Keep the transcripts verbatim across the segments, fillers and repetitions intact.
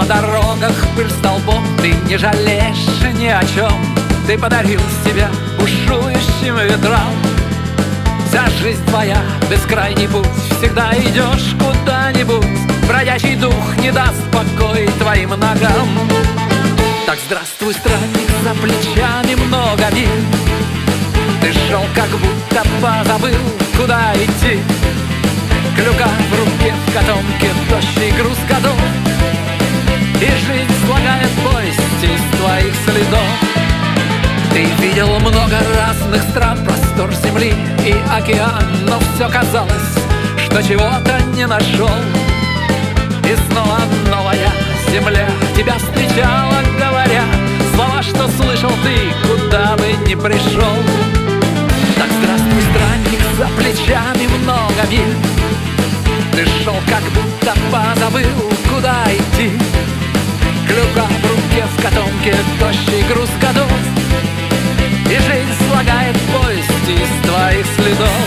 дорогах пыль столбом, ты не жалеешь ни о чем. Ты подарил себя бушующим ветрам. Вся жизнь твоя, бескрайний путь, всегда идешь куда-нибудь. Бродячий дух не даст покоя твоим ногам. Так здравствуй, странник, за плечами много миль. Ты шел, как будто позабыл, куда идти. Клюка в руке, в котомке тощий груз годов, и жизнь слагает повести из твоих следов. Ты видел много разных стран, простор земли и океан, но все казалось, что чего-то не нашел. И снова новая земля тебя встречала, говоря слова, что слышал ты, куда бы ни пришел. Так здравствуй, странник, за плечами много миль. Ты шел, как будто позабыл, куда идти. Клюка в руке, в котомке тощий груз годов, и жизнь слагает повести из твоих следов.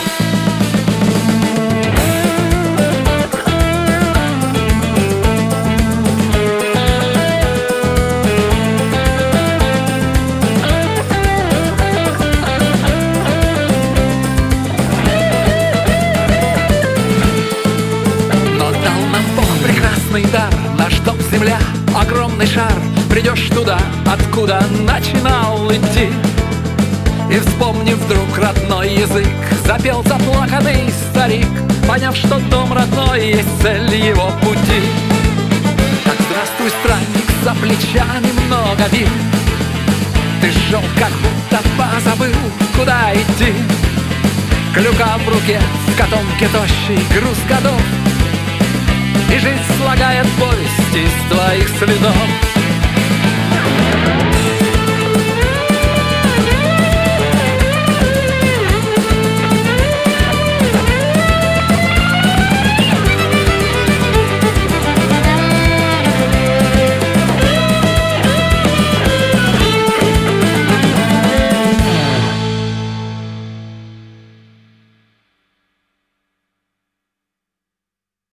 Но дал нам Бог прекрасный дар, наш дом земля, огромный шар. Придешь туда, откуда начинал идти. И вспомнив вдруг родной язык, запел заплаканный старик, поняв, что дом родной есть цель его пути. Так здравствуй, странник, за плечами много миль. Ты шел, как будто позабыл, куда идти. Клюка в руке, в котомке тощий груз годов, и жизнь слагает повести из твоих следов.